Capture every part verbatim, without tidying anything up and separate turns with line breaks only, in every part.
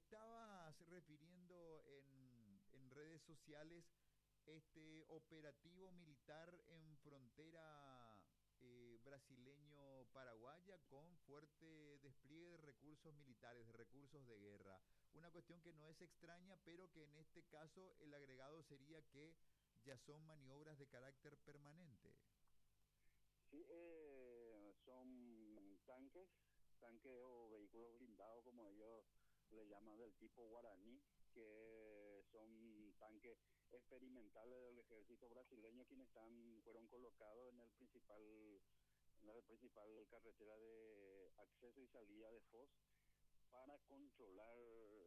estabas refiriendo en, en redes sociales este operativo militar en frontera eh, brasileño-paraguaya con fuerte despliegue de recursos militares, de recursos de guerra. Una cuestión que no es extraña, pero que en este caso el agregado sería que ya son maniobras de carácter permanente.
Sí, eh, son tanques, tanques o vehículos blindados, como ellos le llaman, del tipo guaraní, que son tanques experimentales del ejército brasileño, quienes están fueron colocados en el principal, en la principal carretera de acceso y salida de Foz para controlar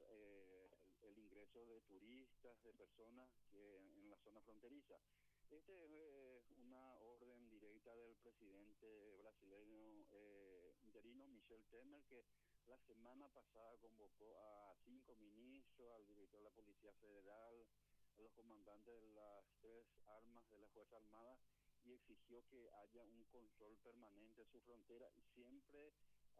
eh, el, el ingreso de turistas, de personas que en la zona fronteriza. Este es eh, una orden directa del presidente brasileño eh, interino, Michel Temer, que la semana pasada convocó a cinco ministros, al director de la Policía Federal, a los comandantes de las tres armas de la Fuerza Armada, y exigió que haya un control permanente en su frontera, y siempre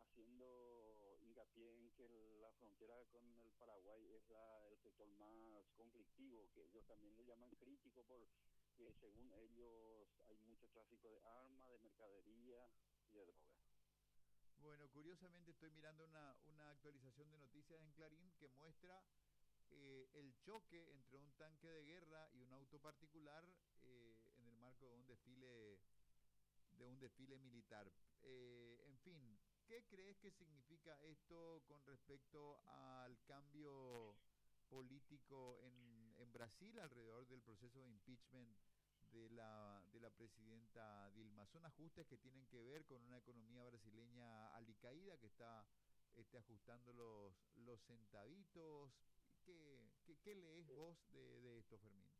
haciendo hincapié en que la frontera con el Paraguay es la, el sector más conflictivo, que ellos también le llaman crítico, porque según ellos hay mucho tráfico de armas, de mercadería y de drogas.
Bueno, curiosamente estoy mirando una, una actualización de noticias en Clarín que muestra eh, el choque entre un tanque de guerra y un auto particular eh, en el marco de un desfile de un desfile militar. Eh, en fin, ¿qué crees que significa esto con respecto al cambio político en, en Brasil alrededor del proceso de impeachment de la, de la presidenta Dilma? ¿Son ajustes que tienen que ver con una economía brasileña alicaída que está este, ajustando los, los centavitos? ¿Qué, qué, qué lees
Eh,
vos de, de esto, Fermín?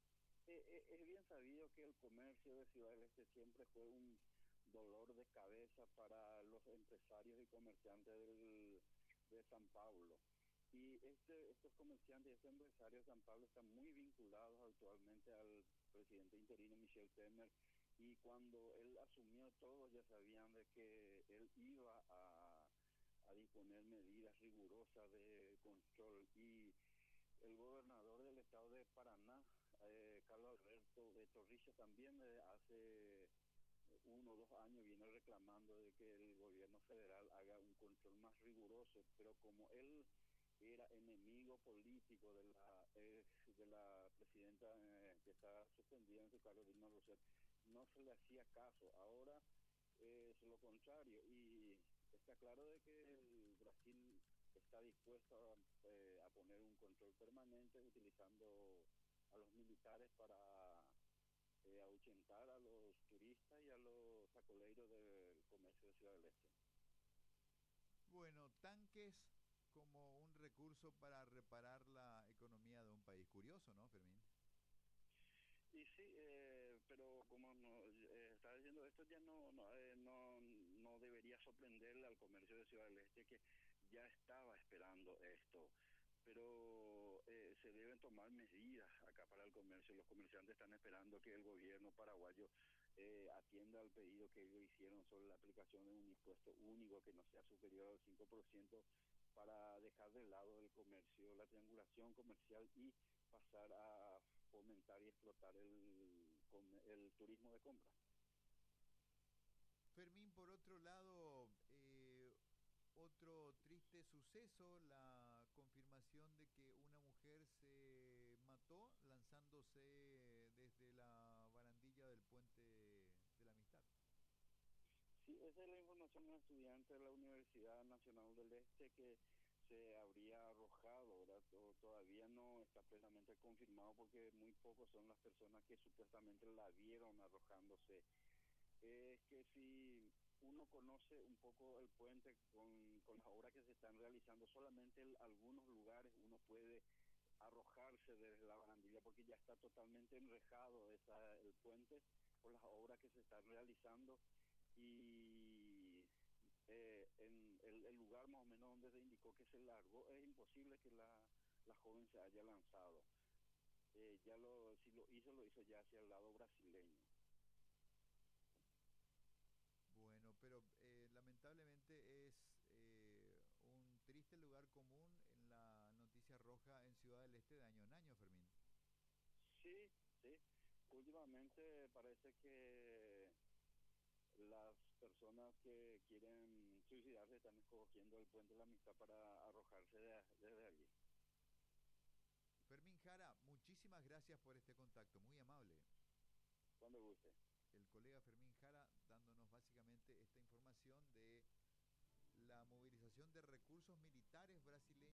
eh, eh, es bien sabido que el comercio de Ciudad del Este siempre fue un dolor de cabeza para los empresarios y comerciantes del, de San Pablo. Y este, estos comerciantes y estos empresarios de San Pablo están muy vinculados actualmente al presidente interino Michel Temer, y cuando él asumió, todos ya sabían de que él iba a, a disponer medidas rigurosas de control. Y el gobernador del estado de Paraná, eh, Carlos Alberto de Torrijos, también eh, hace uno o dos años viene reclamando de que el gobierno federal haga un control más riguroso, pero como él era enemigo político de la eh, de la presidenta eh, que está suspendida en su cargo, Dilma Rousseff, no se le hacía caso. Ahora eh, es lo contrario, y está claro de que el Brasil está dispuesto a, eh, a poner un control permanente utilizando a los militares para eh, ahuyentar a los turistas y a los sacoleiros del comercio de Ciudad del Este.
Bueno, tanques como un recurso para reparar la economía de un país. Curioso, ¿no, Fermín?
Y sí, eh, pero como no, eh, estaba diciendo, esto ya no no, eh, no no debería sorprenderle al comercio de Ciudad del Este, que ya estaba esperando esto, pero eh, se deben tomar medidas acá para el comercio. Los comerciantes están esperando que el gobierno paraguayo eh, atienda al pedido que ellos hicieron sobre la aplicación de un impuesto único que no sea superior al cinco por ciento, para dejar de lado el comercio, la triangulación comercial, y pasar a fomentar y explotar el, el turismo de compra.
Fermín, por otro lado, eh, otro triste suceso, la confirmación de que una mujer se mató lanzándose desde la barandilla del puente de la Amistad.
Sí, esa es la información de un estudiante de la Universidad Nacional del Este que se habría arrojado, ¿verdad? O todavía no está plenamente confirmado, porque muy pocos son las personas que supuestamente la vieron arrojándose. Es que si uno conoce un poco el puente con, con las obras que se están realizando, solamente en algunos lugares uno puede arrojarse desde la barandilla, porque ya está totalmente enrejado esa, el puente, por las obras que se están realizando. Y eh, en el, el lugar más o menos donde se indicó que se largó, es imposible que la, la joven se haya lanzado. Eh, ya lo, si lo hizo, lo hizo ya hacia el lado brasileño.
Bueno, pero eh, lamentablemente es eh, un triste lugar común en la baja en Ciudad del Este de año en año, Fermín.
Sí, sí. Últimamente parece que las personas que quieren suicidarse están escogiendo el puente de la amistad para arrojarse de- desde allí.
Fermín Jara, muchísimas gracias por este contacto, muy amable.
Cuando guste.
El colega Fermín Jara dándonos básicamente esta información de la movilización de recursos militares brasileños